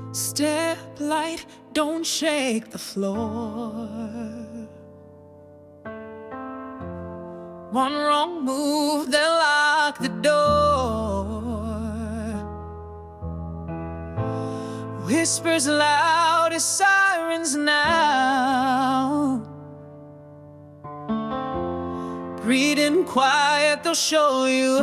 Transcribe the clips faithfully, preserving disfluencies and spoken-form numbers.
Step light, don't shake the floor. One wrong move, they'll lock the door. Whispers loud as sirens now. Breathing quiet, they'll show you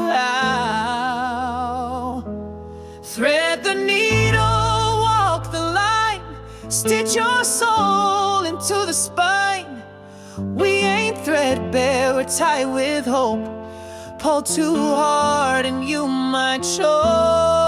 how. Thread the needle, walk the line, stitch your soul into the spine. We ain't threadbare, we're tied with hope. Pull too hard and you might choke.